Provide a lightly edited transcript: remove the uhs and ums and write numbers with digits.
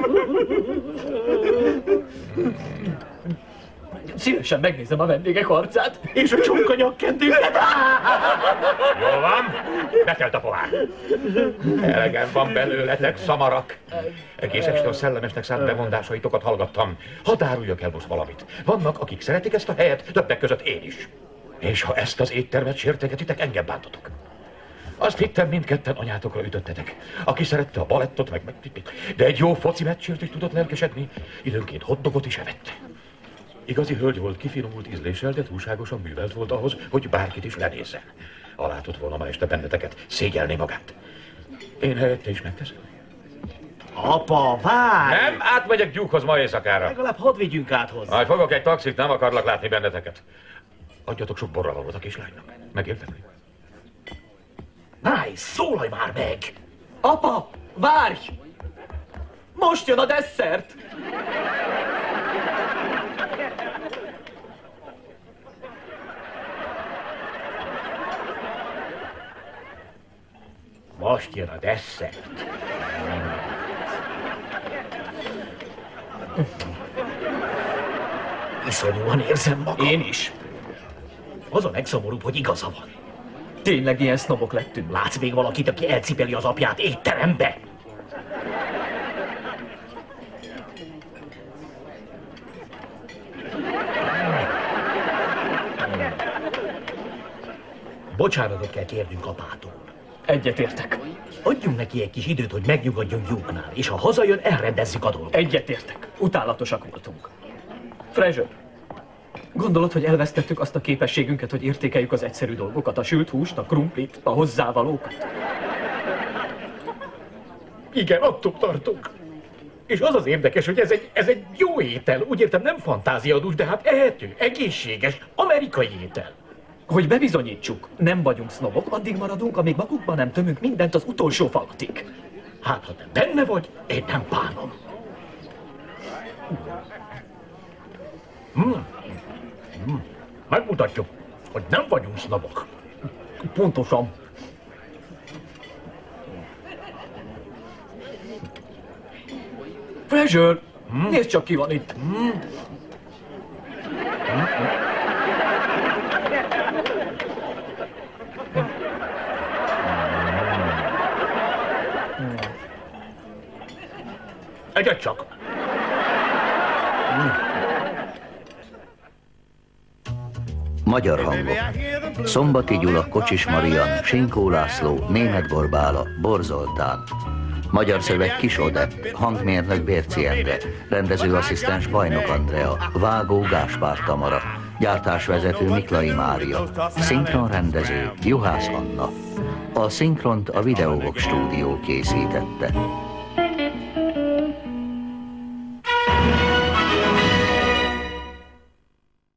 Szívesen megnézem a vendégek arcát. És a csonka nyakkendőket. Jól van, betelt a pohár. Elegem van belőletek, szamarak. Egész este a szellemesnek szánt bemondásaitokat hallgattam. Hadd áruljak el most valamit. Vannak, akik szeretik ezt a helyet, többek között én is. És ha ezt az éttermet sértegetitek, engem bántotok. Azt hittem, mindketten anyátokra ütöttetek. Aki szerette a balettot, meg de egy jó foci meccsért is tudott lelkesedni, időnként hotdogot is evette. Igazi hölgy volt, kifinomult ízléssel, de túlságosan művelt volt ahhoz, hogy bárkit is lenézzen. Alátott volna ma este benneteket, szégyelni magát. Én helyette is megteszem. Apa, várj! Nem, átmegyek Gyúkhoz ma éjszakára. Legalább hadd vigyünk át hozzá. Majd fogok egy taxit, nem akarlak látni benneteket. Adjatok sok borravalót a kislánynak. Megérteni? Nice, szólalj már meg! Apa, várj! Most jön a desszert! Most jön a desszert. Iszonyúan érzem magam. Én is. Az a legszomorúbb, hogy igaza van. Tényleg ilyen sznobok lettünk. Látsz még valakit, aki elcipeli az apját étterembe? Bocsánatot kell kérnünk apától. Egyetértek. Adjunk neki egy kis időt, hogy megnyugodjon Gyúknál, és ha hazajön, elrendezzük a dolgot. Egyetértek. Utálatosak voltunk. Fraser, gondolod, hogy elvesztettük azt a képességünket, hogy értékeljük az egyszerű dolgokat, a sült húst, a krumplit, a hozzávalókat? Igen, attól tartunk. És az az érdekes, hogy ez egy jó étel. Úgy értem, nem fantáziadús, de hát ehető, egészséges, amerikai étel. Hogy bebizonyítsuk, nem vagyunk sznobok, addig maradunk, amíg magukban nem tömünk mindent az utolsó falatig. Hát, ha te benne vagy, én nem bánom. Megmutatjuk, hogy nem vagyunk sznobok. Pontosan. Fraser, nézd csak, ki van itt. Egyet csak. Magyar hangok. Szombati Gyula, Kocsis Marian, Sinkó László, Németh Borbála, Bor Zoltán. Magyar szöveg Kis Odepp, hangmérnök Bérci Endre, rendezőasszisztens Bajnok Andrea, vágó Gáspár Tamara, gyártásvezető Miklai Mária, szinkronrendező Juhász Anna. A szinkront a Videovox stúdió készítette.